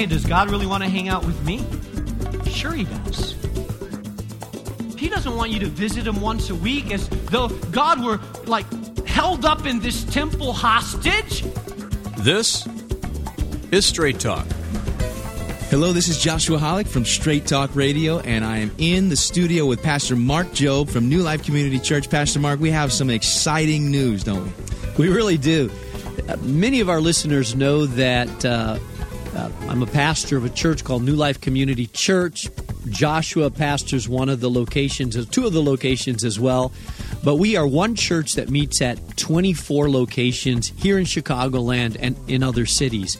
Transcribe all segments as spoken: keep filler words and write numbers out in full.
hey, does God really want to hang out with me? Sure he does. He doesn't want you to visit him once a week as though God were like held up in this temple hostage. This is Straight Talk. Hello, this is Joshua Hollick from Straight Talk Radio, and I am in the studio with Pastor Mark Jobe from New Life Community Church. Pastor Mark, we have some exciting news, don't we? We really do. Uh, many of our listeners know that uh, uh, I'm a pastor of a church called New Life Community Church. Joshua pastors one of the locations, two of the locations as well. But we are one church that meets at twenty-four locations here in Chicagoland and in other cities.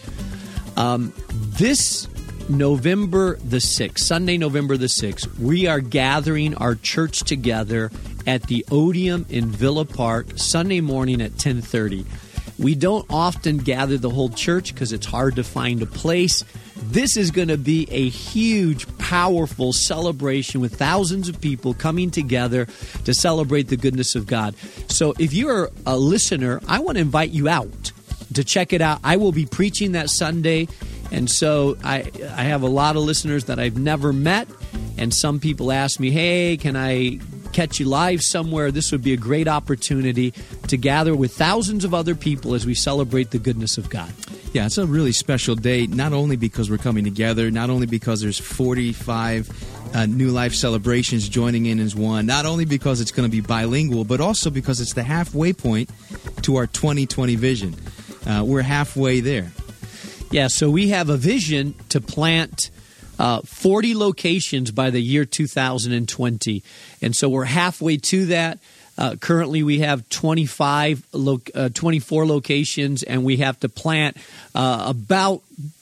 Um, this November the sixth, Sunday, November the sixth, we are gathering our church together at the Odeum in Villa Park Sunday morning at ten thirty. We don't often gather the whole church because it's hard to find a place. This is going to be a huge, powerful celebration with thousands of people coming together to celebrate the goodness of God. So if you're a listener, I want to invite you out to check it out. I will be preaching that Sunday. And so I I have a lot of listeners that I've never met, and some people ask me, hey, can I catch you live somewhere? This would be a great opportunity to gather with thousands of other people as we celebrate the goodness of God. Yeah, it's a really special day, not only because we're coming together, not only because there's forty-five uh, New Life celebrations joining in as one, not only because it's going to be bilingual, but also because it's the halfway point to our twenty twenty vision. Uh, we're halfway there. Yeah, so we have a vision to plant uh, forty locations by the year two thousand twenty. And so we're halfway to that. Uh, currently, we have twenty-five, lo- uh, twenty-four locations, and we have to plant uh, about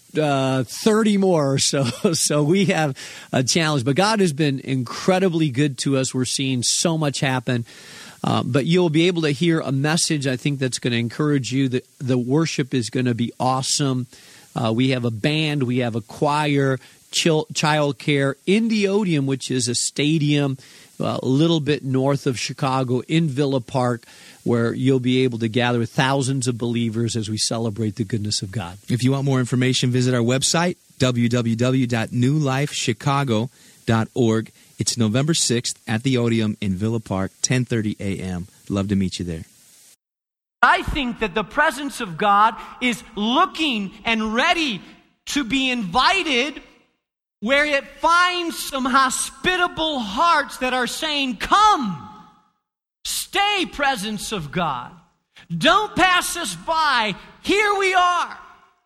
uh, thirty more or so. So we have a challenge. But God has been incredibly good to us. We're seeing so much happen. Uh, but you'll be able to hear a message, I think, that's going to encourage you. The, the worship is going to be awesome. Uh, we have a band, we have a choir, child care in the Odeum, which is a stadium uh, a little bit north of Chicago in Villa Park, where you'll be able to gather with thousands of believers as we celebrate the goodness of God. If you want more information, visit our website, w w w dot new life chicago dot org. It's November sixth at the Odeum in Villa Park, ten thirty a.m. Love to meet you there. I think that the presence of God is looking and ready to be invited where it finds some hospitable hearts that are saying, come, stay, presence of God. Don't pass us by. Here we are.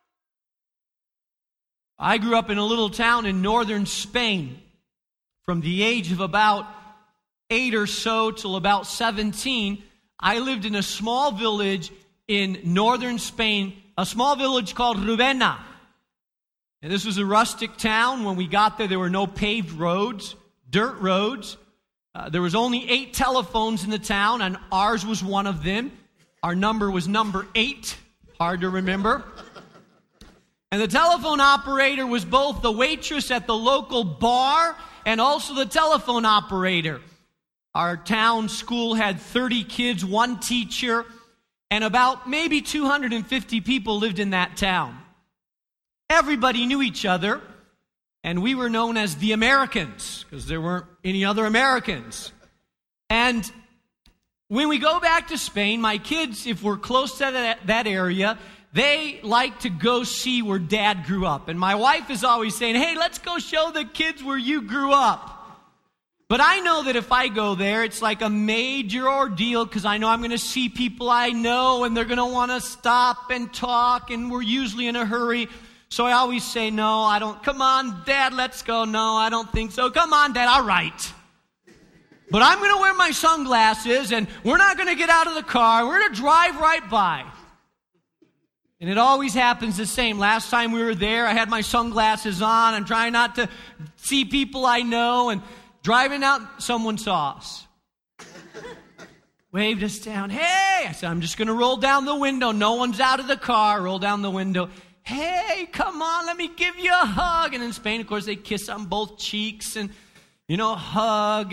I grew up in a little town in northern Spain. From the age of about eight or so till about seventeen, I lived in a small village in northern Spain, a small village called Rubena. And this was a rustic town. When we got there, there were no paved roads, dirt roads. Uh, there was only eight telephones in the town, and ours was one of them. Our number was number eight, hard to remember. And the telephone operator was both the waitress at the local bar and also the telephone operator. Our town school had thirty kids, one teacher, and about maybe two hundred fifty people lived in that town. Everybody knew each other, and we were known as the Americans because there weren't any other Americans. And when we go back to Spain, my kids, if we're close to that, that area, they like to go see where Dad grew up. And my wife is always saying, hey, let's go show the kids where you grew up. But I know that if I go there, it's like a major ordeal because I know I'm going to see people I know and they're going to want to stop and talk, and we're usually in a hurry. So I always say, no, I don't. Come on, Dad, let's go. No, I don't think so. Come on, Dad, all right. But I'm going to wear my sunglasses, and we're not going to get out of the car. We're going to drive right by. And it always happens the same. Last time we were there, I had my sunglasses on. I'm trying not to see people I know, and driving out, someone saw us. Waved us down. Hey! I said, I'm just going to roll down the window. No one's out of the car. Roll down the window. Hey, come on, let me give you a hug. And in Spain, of course, they kiss on both cheeks and, you know, hug. And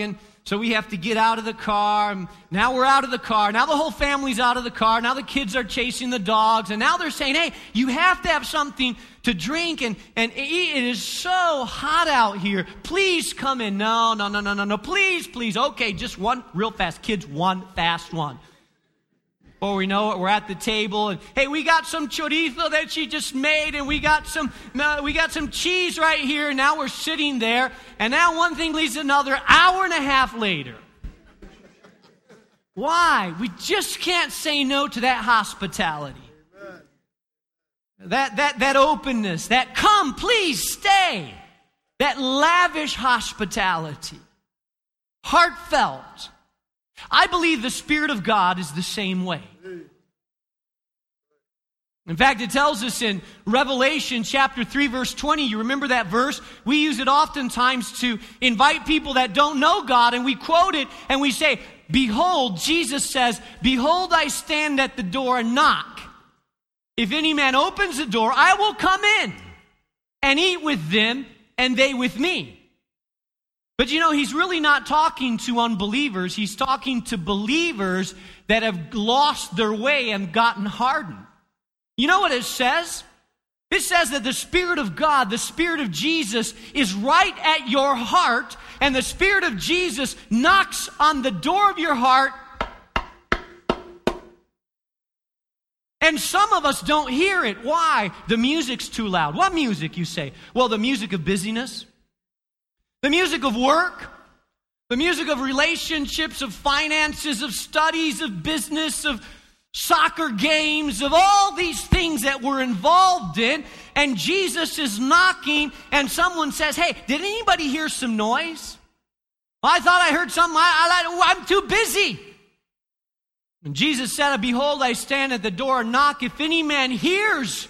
So we have to get out of the car. And now we're out of the car. Now the whole family's out of the car. Now the kids are chasing the dogs. And now they're saying, hey, you have to have something to drink and, and eat. It is so hot out here. Please come in. No, no, no, no, no, no. Please, please. Okay, just one real fast. Kids, one fast one. Before we know it, we're at the table, and hey, we got some chorizo that she just made, and we got some uh, we got some cheese right here. And now we're sitting there, and now one thing leads to another. Hour and a half later, why? We just can't say no to that hospitality, that that that openness, that come, please stay, that lavish hospitality, heartfelt. I believe the Spirit of God is the same way. In fact, it tells us in Revelation chapter three, verse twenty, you remember that verse? We use it oftentimes to invite people that don't know God, and we quote it and we say, behold, Jesus says, behold, I stand at the door and knock. If any man opens the door, I will come in and eat with them and they with me. But you know, he's really not talking to unbelievers. He's talking to believers that have lost their way and gotten hardened. You know what it says? It says that the Spirit of God, the Spirit of Jesus, is right at your heart, and the Spirit of Jesus knocks on the door of your heart. And some of us don't hear it. Why? The music's too loud. What music, you say? Well, the music of busyness. The music of work, the music of relationships, of finances, of studies, of business, of soccer games, of all these things that we're involved in. And Jesus is knocking, and someone says, hey, did anybody hear some noise? Well, I thought I heard something. I, I, I'm too busy. And Jesus said, behold, I stand at the door and knock. If any man hears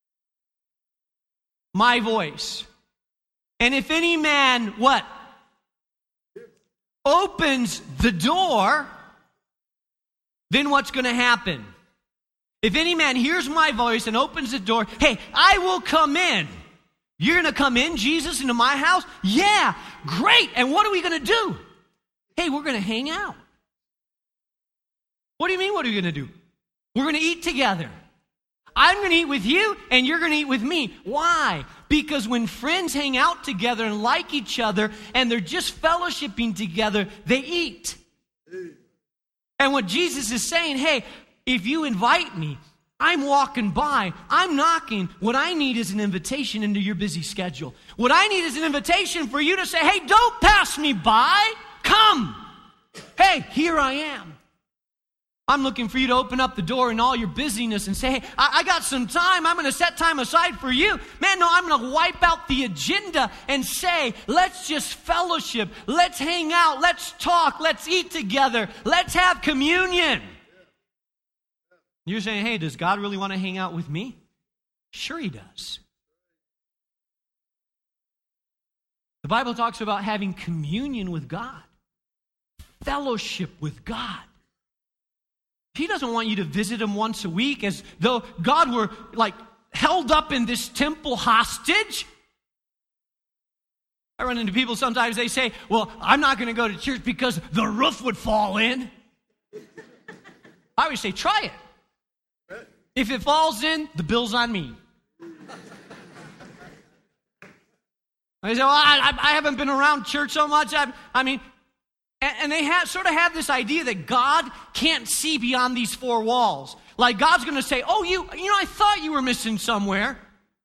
my voice, and if any man, what? Opens the door, then what's going to happen? If any man hears my voice and opens the door, hey, I will come in. You're going to come in, Jesus, into my house? Yeah, great. And what are we going to do? Hey, we're going to hang out. What do you mean, what are we going to do? We're going to eat together. I'm going to eat with you, and you're going to eat with me. Why? Because when friends hang out together and like each other, and they're just fellowshipping together, they eat. And what Jesus is saying, hey, if you invite me, I'm walking by, I'm knocking. What I need is an invitation into your busy schedule. What I need is an invitation for you to say, hey, don't pass me by. Come. Hey, here I am. I'm looking for you to open up the door in all your busyness and say, hey, I, I got some time. I'm going to set time aside for you. Man, no, I'm going to wipe out the agenda and say, let's just fellowship. Let's hang out. Let's talk. Let's eat together. Let's have communion. You're saying, hey, does God really want to hang out with me? Sure he does. The Bible talks about having communion with God, fellowship with God. He doesn't want you to visit him once a week as though God were like held up in this temple hostage. I run into people sometimes, they say, well, I'm not going to go to church because the roof would fall in. I always say, try it. If it falls in, the bill's on me. I say, well, I, I haven't been around church so much. I, I mean, and, and they have, sort of have this idea that God can't see beyond these four walls. Like God's going to say, oh, you, you know, I thought you were missing somewhere.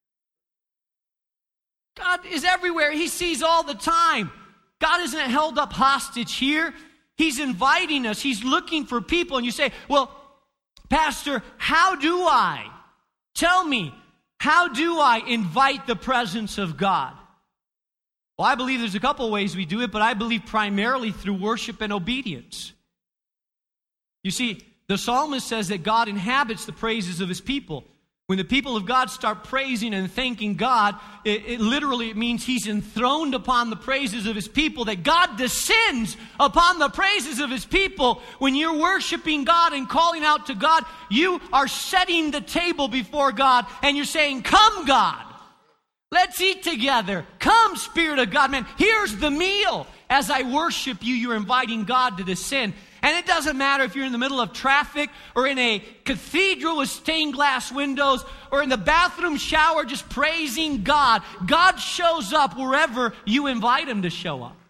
God is everywhere. He sees all the time. God isn't held up hostage here. He's inviting us. He's looking for people. And you say, well, Pastor, how do I? Tell me, how do I invite the presence of God? Well, I believe there's a couple ways we do it, but I believe primarily through worship and obedience. You see, the psalmist says that God inhabits the praises of his people. When the people of God start praising and thanking God, it, it literally it means he's enthroned upon the praises of his people, that God descends upon the praises of his people. When you're worshiping God and calling out to God, you are setting the table before God, and you're saying, come, God. Let's eat together. Come, Spirit of God. Man, here's the meal. as I worship you, you're inviting God to descend. And it doesn't matter if you're in the middle of traffic or in a cathedral with stained glass windows or in the bathroom shower just praising God. God shows up wherever you invite him to show up.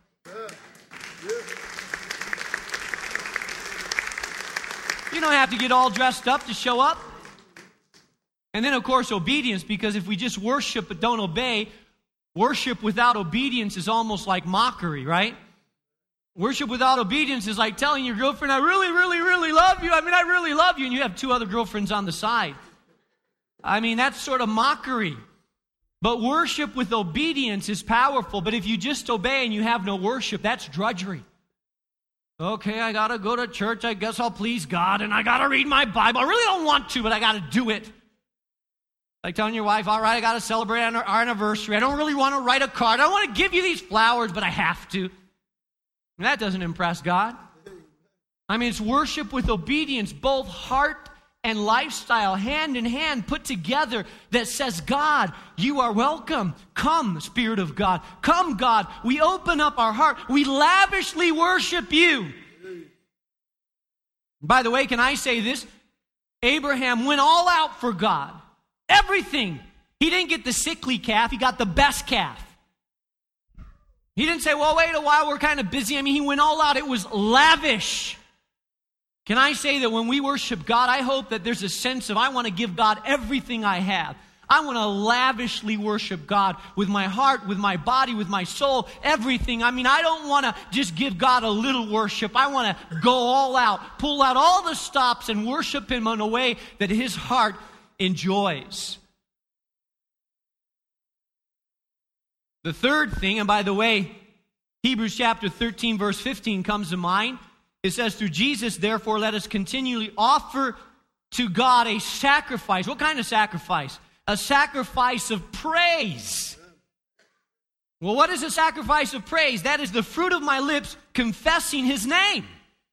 You don't have to get all dressed up to show up. And then, of course, obedience, because if we just worship but don't obey, worship without obedience is almost like mockery, right? Worship without obedience is like telling your girlfriend, I really, really, really love you. I mean, I really love you. And you have two other girlfriends on the side. I mean, that's sort of mockery. But worship with obedience is powerful. But if you just obey and you have no worship, that's drudgery. Okay, I got to go to church. I guess I'll please God. And I got to read my Bible. I really don't want to, but I got to do it. Like telling your wife, all right, I got to celebrate our anniversary. I don't really want to write a card. I don't want to give you these flowers, but I have to. And that doesn't impress God. I mean, it's worship with obedience, both heart and lifestyle, hand in hand, put together, that says, God, you are welcome. Come, Spirit of God. Come, God. We open up our heart. We lavishly worship you. By the way, can I say this? Abraham went all out for God. Everything. He didn't get the sickly calf. He got the best calf. He didn't say, well, wait a while, we're kind of busy. I mean, he went all out. It was lavish. Can I say that when we worship God, I hope that there's a sense of, I want to give God everything I have. I want to lavishly worship God with my heart, with my body, with my soul, everything. I mean, I don't want to just give God a little worship. I want to go all out, pull out all the stops and worship him in a way that his heart enjoys. The third thing, and by the way, Hebrews chapter thirteen, verse fifteen comes to mind. It says, through Jesus, therefore, let us continually offer to God a sacrifice. What kind of sacrifice? A sacrifice of praise. Well, what is a sacrifice of praise? That is the fruit of my lips confessing his name.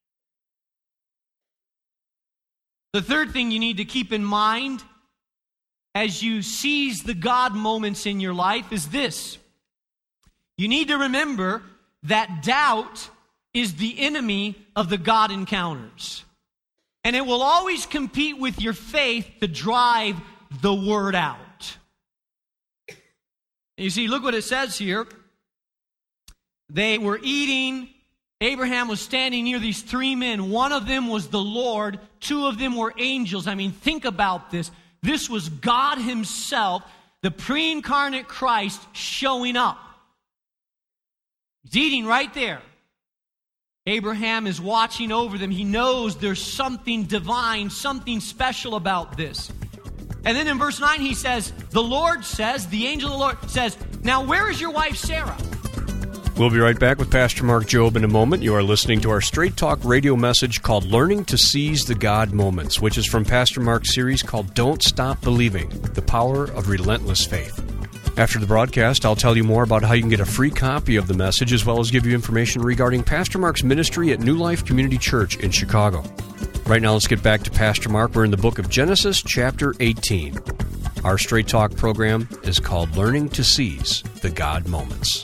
The third thing you need to keep in mind as you seize the God moments in your life is this. You need to remember that doubt is the enemy of the God encounters. And it will always compete with your faith to drive the word out. And you see, look what it says here. They were eating. Abraham was standing near these three men. One of them was the Lord. Two of them were angels. I mean, think about this. This was God himself, the pre-incarnate Christ, showing up. He's eating right there. Abraham is watching over them. He knows there's something divine, something special about this. And then in verse nine he says, the Lord says, the angel of the Lord says, now where is your wife Sarah? We'll be right back with Pastor Mark Jobe in a moment. You are listening to our Straight Talk radio message called Learning to Seize the God Moments, which is from Pastor Mark's series called Don't Stop Believing, The Power of Relentless Faith. After the broadcast, I'll tell you more about how you can get a free copy of the message, as well as give you information regarding Pastor Mark's ministry at New Life Community Church in Chicago. Right now, let's get back to Pastor Mark. We're in the book of Genesis, chapter eighteen. Our Straight Talk program is called Learning to Seize the God Moments.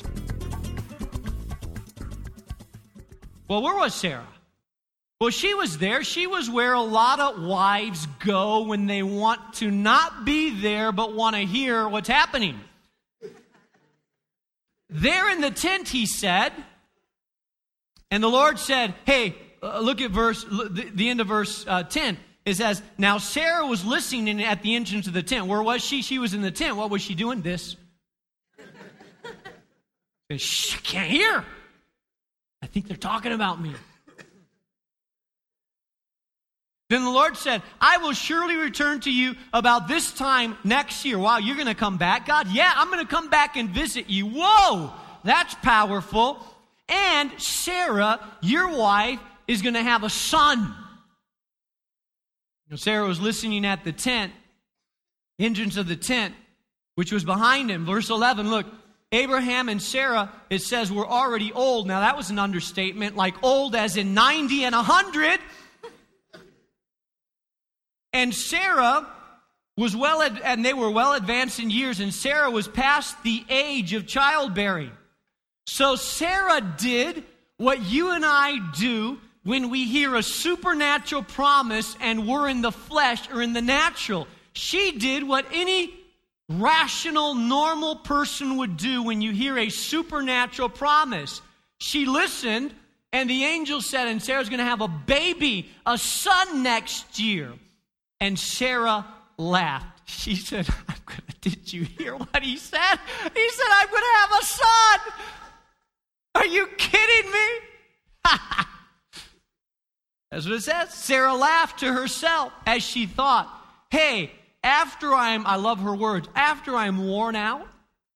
Well, where was Sarah? Well, she was there. She was where a lot of wives go when they want to not be there but want to hear what's happening. There in the tent, he said, and the Lord said, hey, uh, look at verse, the, the end of verse uh, ten. It says, now Sarah was listening at the entrance of the tent. Where was she? She was in the tent. What was she doing? This. Shh, I can't hear. I think they're talking about me. Then the Lord said, I will surely return to you about this time next year. Wow, you're going to come back, God? Yeah, I'm going to come back and visit you. Whoa, that's powerful. And Sarah, your wife, is going to have a son. You know, Sarah was listening at the tent, entrance of the tent, which was behind him. Verse eleven, look, Abraham and Sarah, it says, were already old. Now, that was an understatement, like old as in ninety and one hundred. And Sarah was well, ad- and they were well advanced in years, and Sarah was past the age of childbearing. So Sarah did what you and I do when we hear a supernatural promise and we're in the flesh or in the natural. She did what any rational, normal person would do when you hear a supernatural promise. She listened, and the angel said, and Sarah's going to have a baby, a son next year. And Sarah laughed. She said, I'm gonna, did you hear what he said? He said, I'm going to have a son. Are you kidding me? That's what it says. Sarah laughed to herself as she thought, hey, after I'm, I love her words, after I'm worn out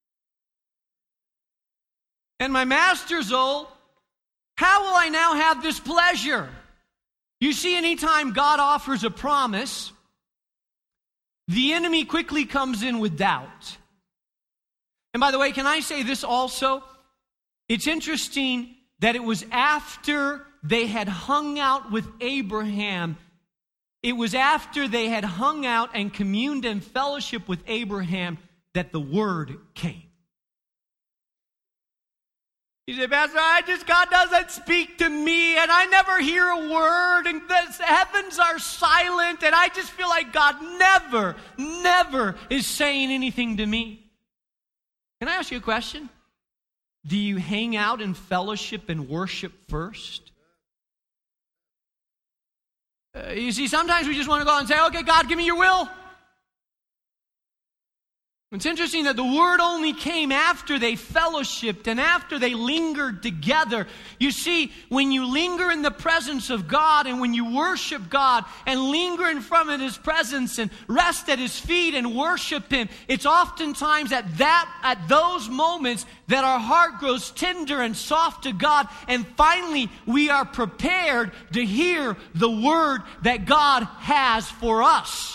and my master's old, how will I now have this pleasure? You see, anytime God offers a promise, the enemy quickly comes in with doubt. And by the way, can I say this also? It's interesting that it was after they had hung out with Abraham, it was after they had hung out and communed in fellowship with Abraham that the word came. You say, Pastor, I just, God doesn't speak to me, and I never hear a word, and the heavens are silent, and I just feel like God never, never is saying anything to me. Can I ask you a question? Do you hang out in fellowship and worship first? Uh, you see, sometimes we just want to go out and say, okay, God, give me your will. It's interesting that the word only came after they fellowshiped and after they lingered together. You see, when you linger in the presence of God and when you worship God and linger in front of His presence and rest at His feet and worship Him, it's oftentimes at that, at those moments that our heart grows tender and soft to God, and finally we are prepared to hear the word that God has for us.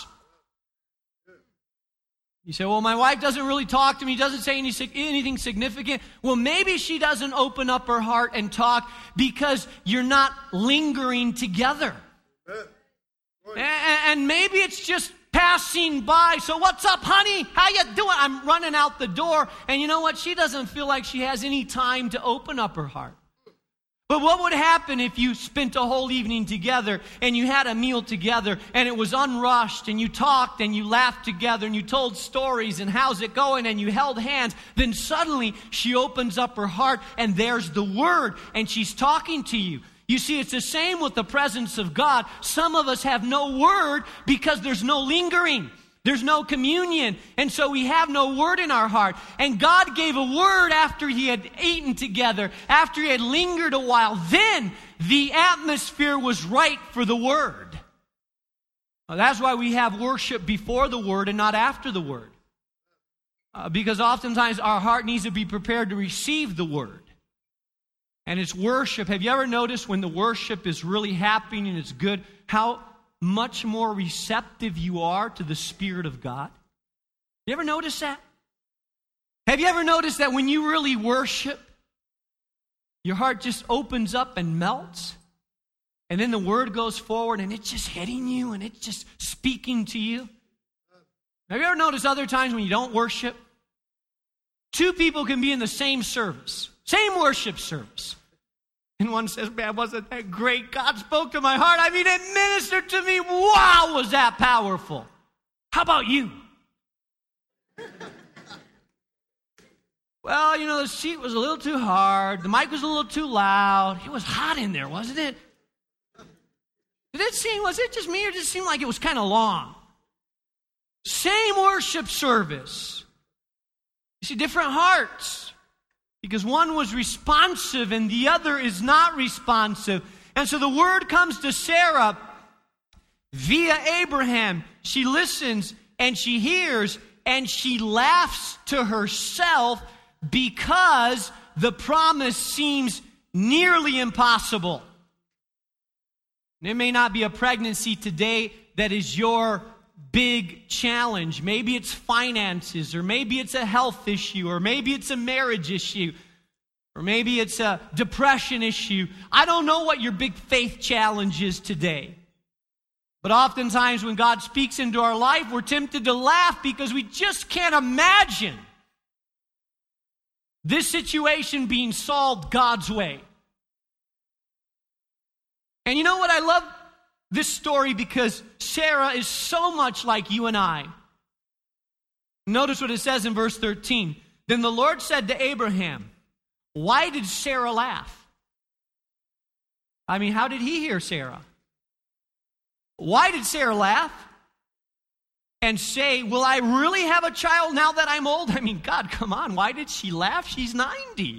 You say, well, my wife doesn't really talk to me, doesn't say any, anything significant. Well, maybe she doesn't open up her heart and talk because you're not lingering together. And, and maybe it's just passing by. So what's up, honey? How you doing? I'm running out the door. And you know what? She doesn't feel like she has any time to open up her heart. But what would happen if you spent a whole evening together and you had a meal together and it was unrushed and you talked and you laughed together and you told stories and how's it going and you held hands? Then suddenly she opens up her heart and there's the word and she's talking to you. You see, it's the same with the presence of God. Some of us have no word because there's no lingering. There's no communion, and so we have no word in our heart. And God gave a word after He had eaten together, after He had lingered a while. Then the atmosphere was right for the word. Well, that's why we have worship before the word and not after the word. Uh, because oftentimes our heart needs to be prepared to receive the word. And it's worship. Have you ever noticed when the worship is really happening and it's good, how much more receptive you are to the Spirit of God? You ever notice that? Have you ever noticed that when you really worship, your heart just opens up and melts? And then the word goes forward and it's just hitting you and it's just speaking to you? Have you ever noticed other times when you don't worship? Two people can be in the same service, same worship service. And one says, man, wasn't that great? God spoke to my heart. I mean, it ministered to me. Wow, was that powerful. How about you? Well, you know, the seat was a little too hard. The mic was a little too loud. It was hot in there, wasn't it? Did it seem, was it just me or did it seem like it was kind of long? Same worship service. You see, different hearts. Because one was responsive and the other is not responsive. And so the word comes to Sarah via Abraham. She listens and she hears and she laughs to herself because the promise seems nearly impossible. And it may not be a pregnancy today that is your big challenge. Maybe it's finances, or maybe it's a health issue, or maybe it's a marriage issue, or maybe it's a depression issue. I don't know what your big faith challenge is today. But oftentimes when God speaks into our life, we're tempted to laugh because we just can't imagine this situation being solved God's way. And you know what? I love this story because Sarah is so much like you and I. Notice what it says in verse thirteen. Then the Lord said to Abraham, why did Sarah laugh? I mean, how did he hear Sarah? Why did Sarah laugh and say, will I really have a child now that I'm old? I mean, God, come on. Why did she laugh? She's ninety.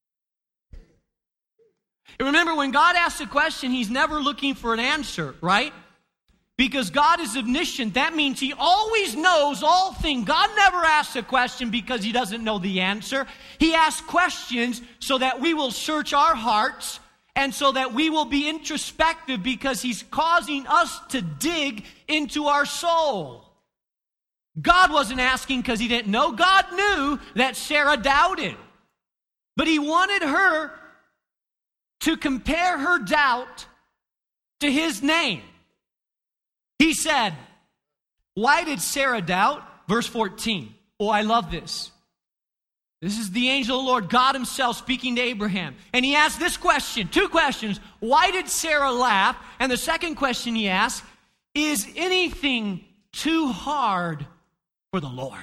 And remember, when God asks a question, he's never looking for an answer, right? Because God is omniscient. That means he always knows all things. God never asks a question because he doesn't know the answer. He asks questions so that we will search our hearts and so that we will be introspective because he's causing us to dig into our soul. God wasn't asking because he didn't know. God knew that Sarah doubted. But he wanted her to compare her doubt to his name. He said, why did Sarah doubt? Verse fourteen. Oh, I love this. This is the angel of the Lord, God himself speaking to Abraham. And he asked this question, two questions. Why did Sarah laugh? And the second question he asked, is anything too hard for the Lord?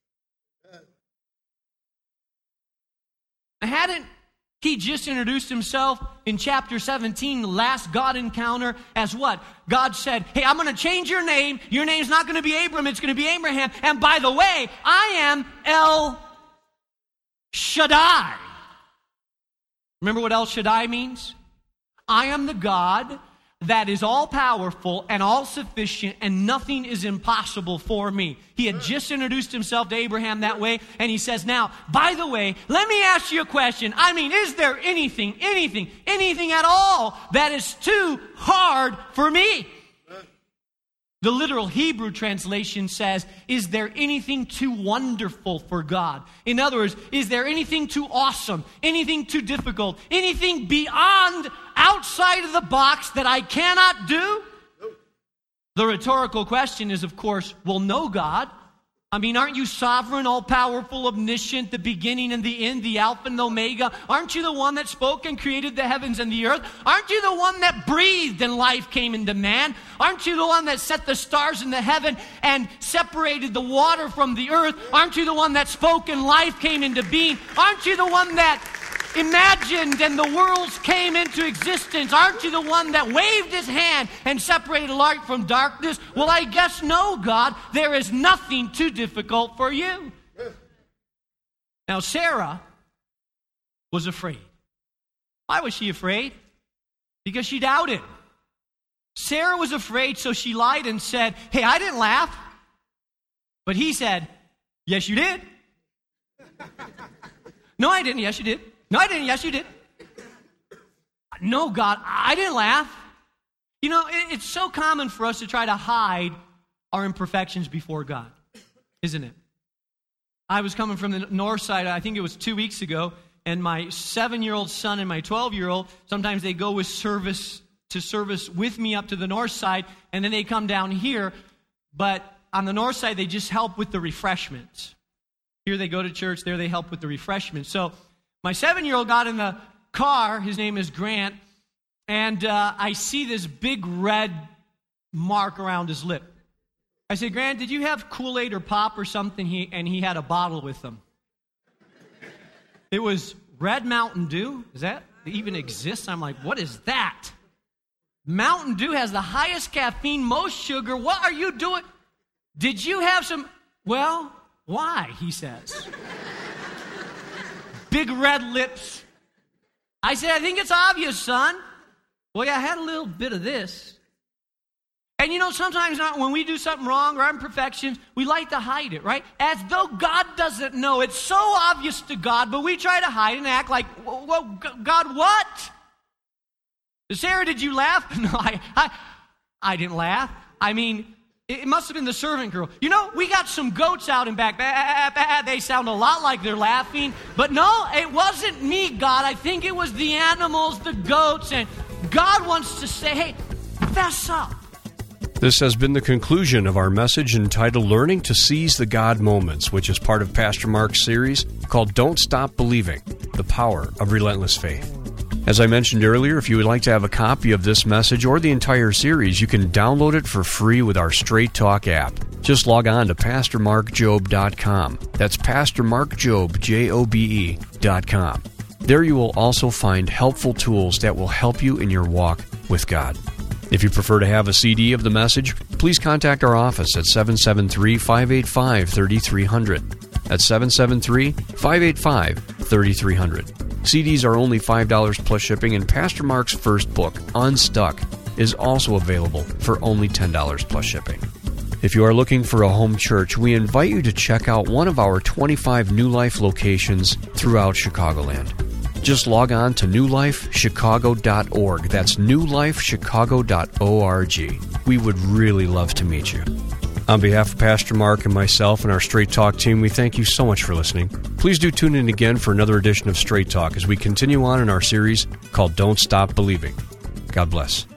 Hadn't he just introduced himself in chapter seventeen, the last God encounter, as what? God said, hey, I'm going to change your name. Your name's not going to be Abram, it's going to be Abraham. And by the way, I am El Shaddai. Remember what El Shaddai means? I am the God that is all-powerful and all-sufficient, and nothing is impossible for me. He had just introduced himself to Abraham that way, and he says, now, by the way, let me ask you a question. I mean, is there anything, anything, anything at all that is too hard for me? The literal Hebrew translation says, is there anything too wonderful for God? In other words, is there anything too awesome, anything too difficult, anything beyond, outside of the box that I cannot do? The rhetorical question is, of course, well, no, God. I mean, aren't you sovereign, all-powerful, omniscient, the beginning and the end, the Alpha and the Omega? Aren't you the one that spoke and created the heavens and the earth? Aren't you the one that breathed and life came into man? Aren't you the one that set the stars in the heaven and separated the water from the earth? Aren't you the one that spoke and life came into being? Aren't you the one that imagined and the worlds came into existence? Aren't you the one that waved his hand and separated light from darkness? Well, I guess no, God. There is nothing too difficult for you. Now, Sarah was afraid. Why was she afraid? Because she doubted. Sarah was afraid, so she lied and said, hey, I didn't laugh. But he said, yes, you did. No, I didn't. Yes, you did. No, I didn't. Yes, you did. No, God, I didn't laugh. You know, it, it's so common for us to try to hide our imperfections before God, isn't it? I was coming from the north side, I think it was two weeks ago, and my seven-year-old son and my twelve-year-old, sometimes they go with service to service with me up to the north side, and then they come down here. But on the north side, they just help with the refreshments. Here they go to church, there they help with the refreshments. So my seven-year-old got in the car, his name is Grant, and uh, I see this big red mark around his lip. I said, Grant, did you have Kool-Aid or pop or something? He, and he had a bottle with him. It was Red Mountain Dew. Does that even exist? I'm like, what is that? Mountain Dew has the highest caffeine, most sugar. What are you doing? Did you have some? Well, why, he says. Big red lips. I said, I think it's obvious, son. Well, yeah, I had a little bit of this. And you know, sometimes not, when we do something wrong or our imperfections, we like to hide it, right? As though God doesn't know. It's so obvious to God, but we try to hide and act like, well, God, what? Sarah, did you laugh? No, I, I, I didn't laugh. I mean, it must have been the servant girl. You know, we got some goats out in back. Bah, bah, they sound a lot like they're laughing. But no, it wasn't me, God. I think it was the animals, the goats. And God wants to say, hey, fess up. This has been the conclusion of our message entitled Learning to Seize the God Moments, which is part of Pastor Mark's series called Don't Stop Believing, the Power of Relentless Faith. As I mentioned earlier, if you would like to have a copy of this message or the entire series, you can download it for free with our Straight Talk app. Just log on to pastor mark jobe dot com. That's pastor mark jobe, J O B E, dot com. There you will also find helpful tools that will help you in your walk with God. If you prefer to have a C D of the message, please contact our office at seven seven three, five eight five, three three zero zero. That's seven seven three, five eight five, three three zero zero. C Ds are only five dollars plus shipping, and Pastor Mark's first book, Unstuck, is also available for only ten dollars plus shipping. If you are looking for a home church, we invite you to check out one of our twenty-five New Life locations throughout Chicagoland. Just log on to new life chicago dot org. That's new life chicago dot org. We would really love to meet you. On behalf of Pastor Mark and myself and our Straight Talk team, we thank you so much for listening. Please do tune in again for another edition of Straight Talk as we continue on in our series called Don't Stop Believing. God bless.